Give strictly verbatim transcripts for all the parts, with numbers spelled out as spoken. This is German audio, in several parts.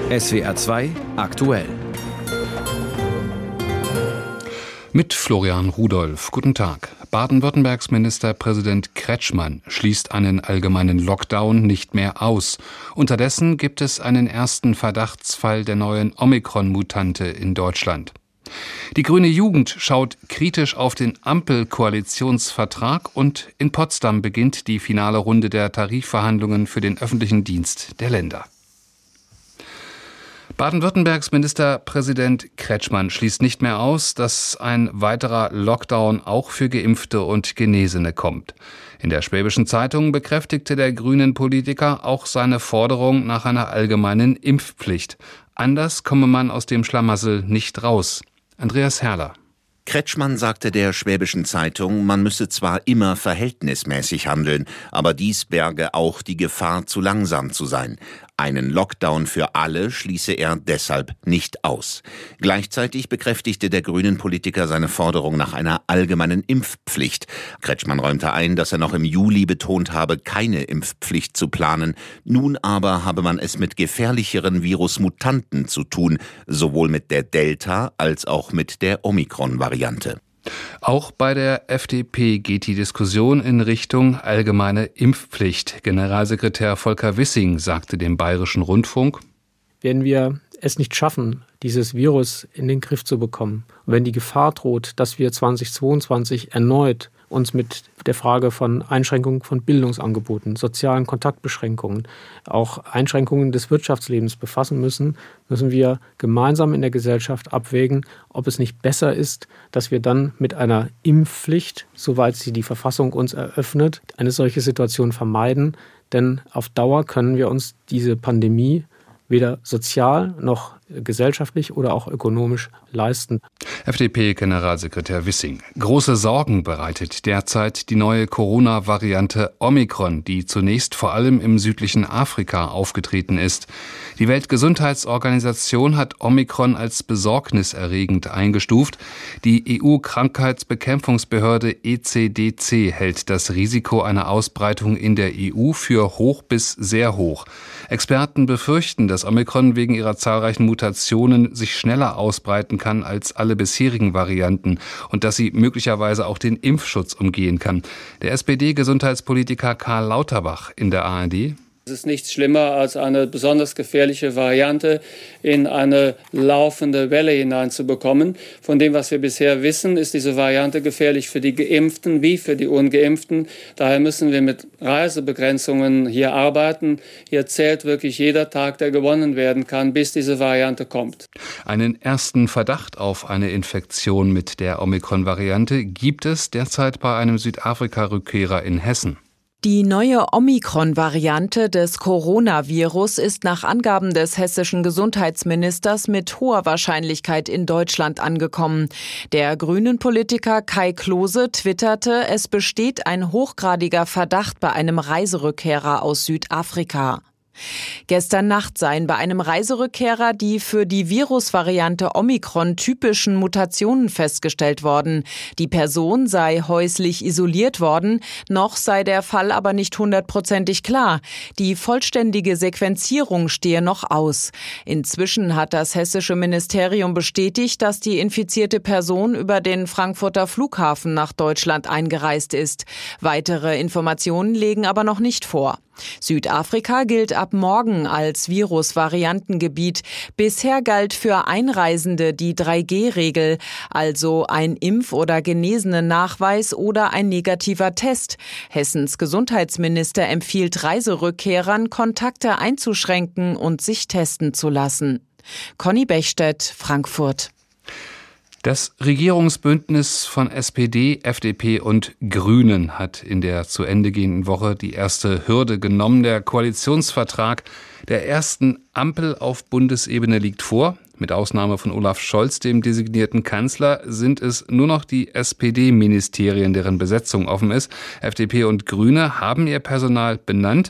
S W R zwei aktuell. Mit Florian Rudolph. Guten Tag. Baden-Württembergs Ministerpräsident Kretschmann schließt einen allgemeinen Lockdown nicht mehr aus. Unterdessen gibt es einen ersten Verdachtsfall der neuen Omikron-Mutante in Deutschland. Die Grüne Jugend schaut kritisch auf den Ampel-Koalitionsvertrag und in Potsdam beginnt die finale Runde der Tarifverhandlungen für den öffentlichen Dienst der Länder. Baden-Württembergs Ministerpräsident Kretschmann schließt nicht mehr aus, dass ein weiterer Lockdown auch für Geimpfte und Genesene kommt. In der Schwäbischen Zeitung bekräftigte der grünen Politiker auch seine Forderung nach einer allgemeinen Impfpflicht. Anders komme man aus dem Schlamassel nicht raus. Andreas Herrler. Kretschmann sagte der Schwäbischen Zeitung, man müsse zwar immer verhältnismäßig handeln, aber dies berge auch die Gefahr, zu langsam zu sein. Einen Lockdown für alle schließe er deshalb nicht aus. Gleichzeitig bekräftigte der grünen Politiker seine Forderung nach einer allgemeinen Impfpflicht. Kretschmann räumte ein, dass er noch im Juli betont habe, keine Impfpflicht zu planen. Nun aber habe man es mit gefährlicheren Virusmutanten zu tun, sowohl mit der Delta- als auch mit der Omikron-Variante. Auch bei der F D P geht die Diskussion in Richtung allgemeine Impfpflicht. Generalsekretär Volker Wissing sagte dem Bayerischen Rundfunk: Wenn wir es nicht schaffen, dieses Virus in den Griff zu bekommen, und wenn die Gefahr droht, dass wir zweitausendzweiundzwanzig erneut uns mit der Frage von Einschränkungen von Bildungsangeboten, sozialen Kontaktbeschränkungen, auch Einschränkungen des Wirtschaftslebens befassen müssen, müssen wir gemeinsam in der Gesellschaft abwägen, ob es nicht besser ist, dass wir dann mit einer Impfpflicht, soweit sie die Verfassung uns eröffnet, eine solche Situation vermeiden. Denn auf Dauer können wir uns diese Pandemie weder sozial noch gesellschaftlich oder auch ökonomisch leisten. F D P-Generalsekretär Wissing. Große Sorgen bereitet derzeit die neue Corona-Variante Omikron, die zunächst vor allem im südlichen Afrika aufgetreten ist. Die Weltgesundheitsorganisation hat Omikron als besorgniserregend eingestuft. Die E U-Krankheitsbekämpfungsbehörde E C D C hält das Risiko einer Ausbreitung in der E U für hoch bis sehr hoch. Experten befürchten, dass Omikron wegen ihrer zahlreichen Mutationen sich schneller ausbreiten kann als alle bisherigen Varianten und dass sie möglicherweise auch den Impfschutz umgehen kann. Der S P D-Gesundheitspolitiker Karl Lauterbach in der A R D. Es ist nichts schlimmer, als eine besonders gefährliche Variante in eine laufende Welle hineinzubekommen. Von dem, was wir bisher wissen, ist diese Variante gefährlich für die Geimpften wie für die Ungeimpften. Daher müssen wir mit Reisebegrenzungen hier arbeiten. Hier zählt wirklich jeder Tag, der gewonnen werden kann, bis diese Variante kommt. Einen ersten Verdacht auf eine Infektion mit der Omikron-Variante gibt es derzeit bei einem Südafrika-Rückkehrer in Hessen. Die neue Omikron-Variante des Coronavirus ist nach Angaben des hessischen Gesundheitsministers mit hoher Wahrscheinlichkeit in Deutschland angekommen. Der Grünen-Politiker Kai Klose twitterte, es besteht ein hochgradiger Verdacht bei einem Reiserückkehrer aus Südafrika. Gestern Nacht seien bei einem Reiserückkehrer die für die Virusvariante Omikron typischen Mutationen festgestellt worden. Die Person sei häuslich isoliert worden, noch sei der Fall aber nicht hundertprozentig klar. Die vollständige Sequenzierung stehe noch aus. Inzwischen hat das hessische Ministerium bestätigt, dass die infizierte Person über den Frankfurter Flughafen nach Deutschland eingereist ist. Weitere Informationen legen aber noch nicht vor. Südafrika gilt ab morgen als Virusvariantengebiet. Bisher galt für Einreisende die drei G Regel, also ein Impf- oder Genesenen-Nachweis oder ein negativer Test. Hessens Gesundheitsminister empfiehlt Reiserückkehrern, Kontakte einzuschränken und sich testen zu lassen. Conny Bechstedt, Frankfurt. Das Regierungsbündnis von S P D, F D P und Grünen hat in der zu Ende gehenden Woche die erste Hürde genommen. Der Koalitionsvertrag der ersten Ampel auf Bundesebene liegt vor. Mit Ausnahme von Olaf Scholz, dem designierten Kanzler, sind es nur noch die S P D-Ministerien, deren Besetzung offen ist. F D P und Grüne haben ihr Personal benannt.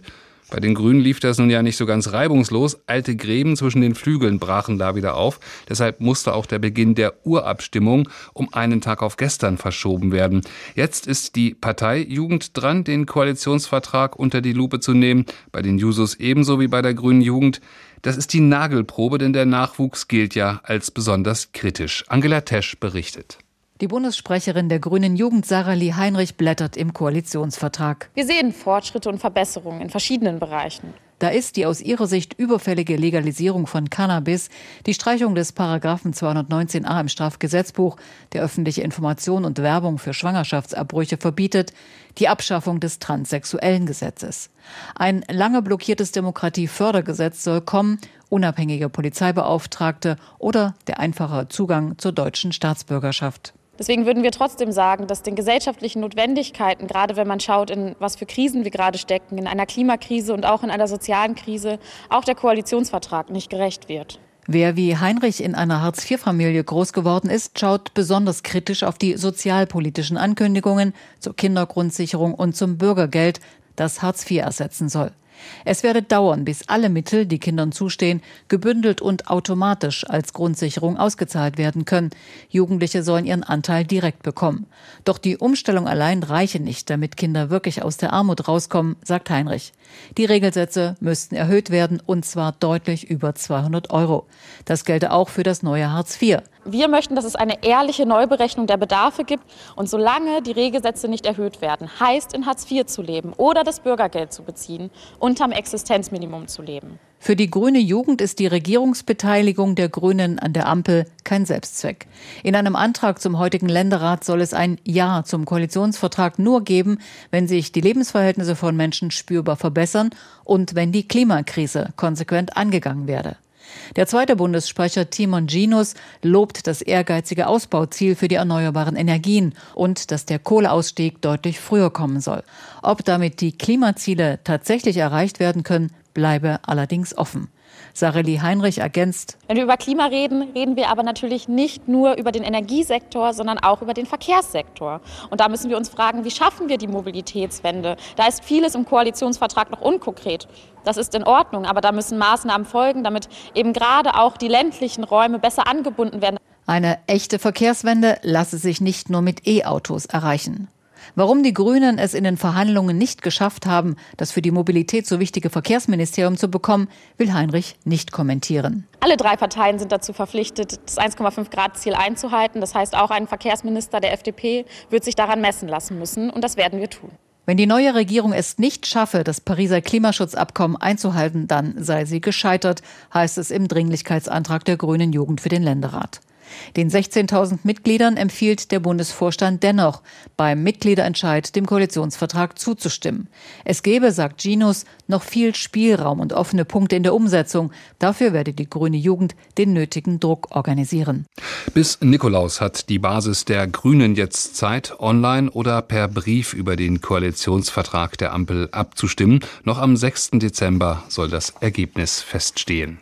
Bei den Grünen lief das nun ja nicht so ganz reibungslos. Alte Gräben zwischen den Flügeln brachen da wieder auf. Deshalb musste auch der Beginn der Urabstimmung um einen Tag auf gestern verschoben werden. Jetzt ist die Partei Jugend dran, den Koalitionsvertrag unter die Lupe zu nehmen. Bei den Jusos ebenso wie bei der Grünen Jugend. Das ist die Nagelprobe, denn der Nachwuchs gilt ja als besonders kritisch. Angela Tesch berichtet. Die Bundessprecherin der Grünen Jugend, Sarah-Lie Heinrich, blättert im Koalitionsvertrag. Wir sehen Fortschritte und Verbesserungen in verschiedenen Bereichen. Da ist die aus ihrer Sicht überfällige Legalisierung von Cannabis, die Streichung des Paragraphen zweihundertneunzehn a im Strafgesetzbuch, der öffentliche Information und Werbung für Schwangerschaftsabbrüche verbietet, die Abschaffung des transsexuellen Gesetzes. Ein lange blockiertes Demokratiefördergesetz soll kommen, unabhängige Polizeibeauftragte oder der einfache Zugang zur deutschen Staatsbürgerschaft. Deswegen würden wir trotzdem sagen, dass den gesellschaftlichen Notwendigkeiten, gerade wenn man schaut, in was für Krisen wir gerade stecken, in einer Klimakrise und auch in einer sozialen Krise, auch der Koalitionsvertrag nicht gerecht wird. Wer wie Heinrich in einer Hartz-vier-Familie groß geworden ist, schaut besonders kritisch auf die sozialpolitischen Ankündigungen zur Kindergrundsicherung und zum Bürgergeld, das Hartz vier ersetzen soll. Es werde dauern, bis alle Mittel, die Kindern zustehen, gebündelt und automatisch als Grundsicherung ausgezahlt werden können. Jugendliche sollen ihren Anteil direkt bekommen. Doch die Umstellung allein reiche nicht, damit Kinder wirklich aus der Armut rauskommen, sagt Heinrich. Die Regelsätze müssten erhöht werden, und zwar deutlich über zweihundert Euro. Das gelte auch für das neue Hartz vier. Wir möchten, dass es eine ehrliche Neuberechnung der Bedarfe gibt. Und solange die Regelsätze nicht erhöht werden, heißt in Hartz vier zu leben oder das Bürgergeld zu beziehen, unterm Existenzminimum zu leben. Für die grüne Jugend ist die Regierungsbeteiligung der Grünen an der Ampel kein Selbstzweck. In einem Antrag zum heutigen Länderrat soll es ein Ja zum Koalitionsvertrag nur geben, wenn sich die Lebensverhältnisse von Menschen spürbar verbessern und wenn die Klimakrise konsequent angegangen werde. Der zweite Bundessprecher Timon Ginus lobt das ehrgeizige Ausbauziel für die erneuerbaren Energien und dass der Kohleausstieg deutlich früher kommen soll. Ob damit die Klimaziele tatsächlich erreicht werden können, bleibe allerdings offen. Sarah-Lie Heinrich ergänzt: Wenn wir über Klima reden, reden wir aber natürlich nicht nur über den Energiesektor, sondern auch über den Verkehrssektor. Und da müssen wir uns fragen, wie schaffen wir die Mobilitätswende? Da ist vieles im Koalitionsvertrag noch unkonkret. Das ist in Ordnung, aber da müssen Maßnahmen folgen, damit eben gerade auch die ländlichen Räume besser angebunden werden. Eine echte Verkehrswende lasse sich nicht nur mit E-Autos erreichen. Warum die Grünen es in den Verhandlungen nicht geschafft haben, das für die Mobilität so wichtige Verkehrsministerium zu bekommen, will Heinrich nicht kommentieren. Alle drei Parteien sind dazu verpflichtet, das eins Komma fünf Grad Ziel einzuhalten. Das heißt, auch ein Verkehrsminister der F D P wird sich daran messen lassen müssen, und das werden wir tun. Wenn die neue Regierung es nicht schaffe, das Pariser Klimaschutzabkommen einzuhalten, dann sei sie gescheitert, heißt es im Dringlichkeitsantrag der Grünen Jugend für den Länderrat. Den sechzehntausend Mitgliedern empfiehlt der Bundesvorstand dennoch, beim Mitgliederentscheid dem Koalitionsvertrag zuzustimmen. Es gebe, sagt Ginus, noch viel Spielraum und offene Punkte in der Umsetzung. Dafür werde die grüne Jugend den nötigen Druck organisieren. Bis Nikolaus hat die Basis der Grünen jetzt Zeit, online oder per Brief über den Koalitionsvertrag der Ampel abzustimmen. Noch am sechsten Dezember soll das Ergebnis feststehen.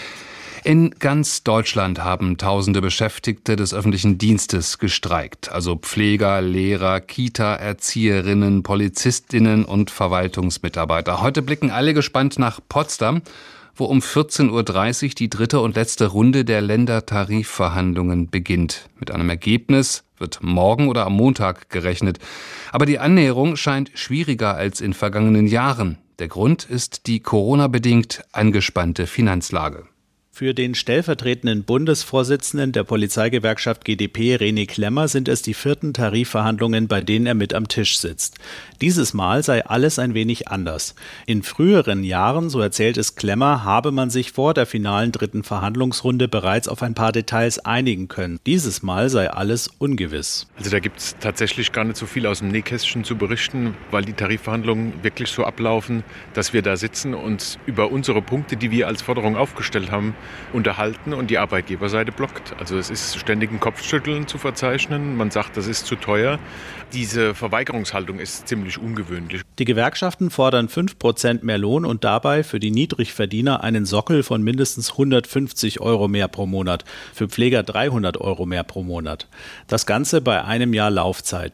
In ganz Deutschland haben tausende Beschäftigte des öffentlichen Dienstes gestreikt, also Pfleger, Lehrer, Kita-Erzieherinnen, Polizistinnen und Verwaltungsmitarbeiter. Heute blicken alle gespannt nach Potsdam, wo um vierzehn Uhr dreißig die dritte und letzte Runde der Ländertarifverhandlungen beginnt. Mit einem Ergebnis wird morgen oder am Montag gerechnet. Aber die Annäherung scheint schwieriger als in vergangenen Jahren. Der Grund ist die Corona-bedingt angespannte Finanzlage. Für den stellvertretenden Bundesvorsitzenden der Polizeigewerkschaft G D P, René Klemmer, sind es die vierten Tarifverhandlungen, bei denen er mit am Tisch sitzt. Dieses Mal sei alles ein wenig anders. In früheren Jahren, so erzählt es Klemmer, habe man sich vor der finalen dritten Verhandlungsrunde bereits auf ein paar Details einigen können. Dieses Mal sei alles ungewiss. Also da gibt es tatsächlich gar nicht so viel aus dem Nähkästchen zu berichten, weil die Tarifverhandlungen wirklich so ablaufen, dass wir da sitzen und über unsere Punkte, die wir als Forderung aufgestellt haben, unterhalten und die Arbeitgeberseite blockt. Also es ist ständig ein Kopfschütteln zu verzeichnen. Man sagt, das ist zu teuer. Diese Verweigerungshaltung ist ziemlich ungewöhnlich. Die Gewerkschaften fordern fünf Prozent mehr Lohn und dabei für die Niedrigverdiener einen Sockel von mindestens hundertfünfzig Euro mehr pro Monat, für Pfleger dreihundert Euro mehr pro Monat. Das Ganze bei einem Jahr Laufzeit.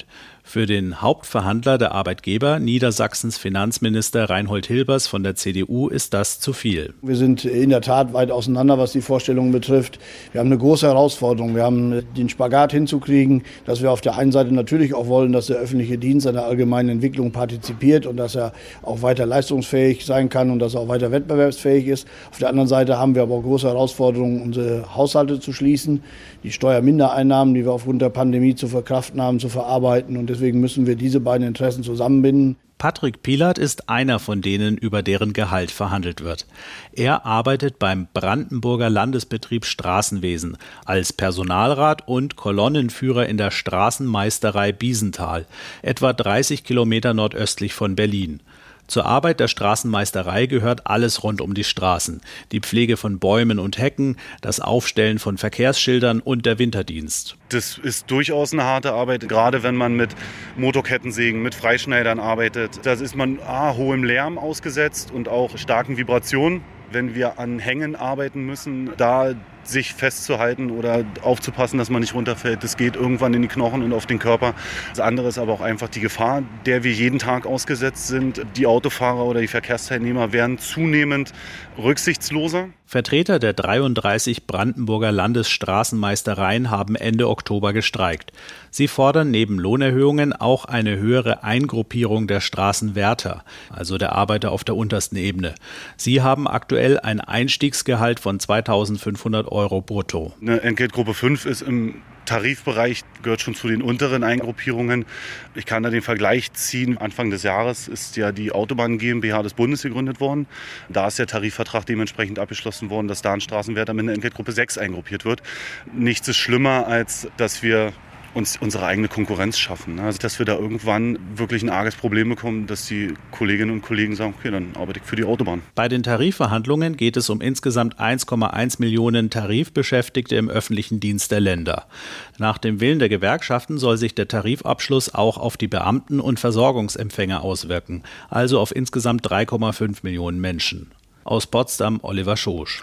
Für den Hauptverhandler der Arbeitgeber, Niedersachsens Finanzminister Reinhold Hilbers von der C D U, ist das zu viel. Wir sind in der Tat weit auseinander, was die Vorstellungen betrifft. Wir haben eine große Herausforderung. Wir haben den Spagat hinzukriegen, dass wir auf der einen Seite natürlich auch wollen, dass der öffentliche Dienst an der allgemeinen Entwicklung partizipiert und dass er auch weiter leistungsfähig sein kann und dass er auch weiter wettbewerbsfähig ist. Auf der anderen Seite haben wir aber auch große Herausforderungen, unsere Haushalte zu schließen, die Steuermindereinnahmen, die wir aufgrund der Pandemie zu verkraften haben, zu verarbeiten. Und deswegen müssen wir diese beiden Interessen zusammenbinden. Patrick Pielert ist einer von denen, über deren Gehalt verhandelt wird. Er arbeitet beim Brandenburger Landesbetrieb Straßenwesen als Personalrat und Kolonnenführer in der Straßenmeisterei Biesenthal, etwa dreißig Kilometer nordöstlich von Berlin. Zur Arbeit der Straßenmeisterei gehört alles rund um die Straßen. Die Pflege von Bäumen und Hecken, das Aufstellen von Verkehrsschildern und der Winterdienst. Das ist durchaus eine harte Arbeit, gerade wenn man mit Motorkettensägen, mit Freischneidern arbeitet. Da ist man A, hohem Lärm ausgesetzt und auch starken Vibrationen. Wenn wir an Hängen arbeiten müssen, da sich festzuhalten oder aufzupassen, dass man nicht runterfällt. Das geht irgendwann in die Knochen und auf den Körper. Das andere ist aber auch einfach die Gefahr, der wir jeden Tag ausgesetzt sind. Die Autofahrer oder die Verkehrsteilnehmer werden zunehmend rücksichtsloser. Vertreter der dreiunddreißig Brandenburger Landesstraßenmeistereien haben Ende Oktober gestreikt. Sie fordern neben Lohnerhöhungen auch eine höhere Eingruppierung der Straßenwärter, also der Arbeiter auf der untersten Ebene. Sie haben aktuell ein Einstiegsgehalt von zweitausendfünfhundert Euro brutto. Eine Entgeltgruppe fünf ist im Tarifbereich, gehört schon zu den unteren Eingruppierungen. Ich kann da den Vergleich ziehen. Anfang des Jahres ist ja die Autobahn GmbH des Bundes gegründet worden. Da ist der Tarifvertrag dementsprechend abgeschlossen worden, dass da ein Straßenwärter mit einer Entgeltgruppe sechs eingruppiert wird. Nichts ist schlimmer, als dass wir uns unsere eigene Konkurrenz schaffen. Also, dass wir da irgendwann wirklich ein arges Problem bekommen, dass die Kolleginnen und Kollegen sagen, okay, dann arbeite ich für die Autobahn. Bei den Tarifverhandlungen geht es um insgesamt eins Komma eins Millionen Tarifbeschäftigte im öffentlichen Dienst der Länder. Nach dem Willen der Gewerkschaften soll sich der Tarifabschluss auch auf die Beamten und Versorgungsempfänger auswirken, also auf insgesamt drei Komma fünf Millionen Menschen. Aus Potsdam Oliver Schosch.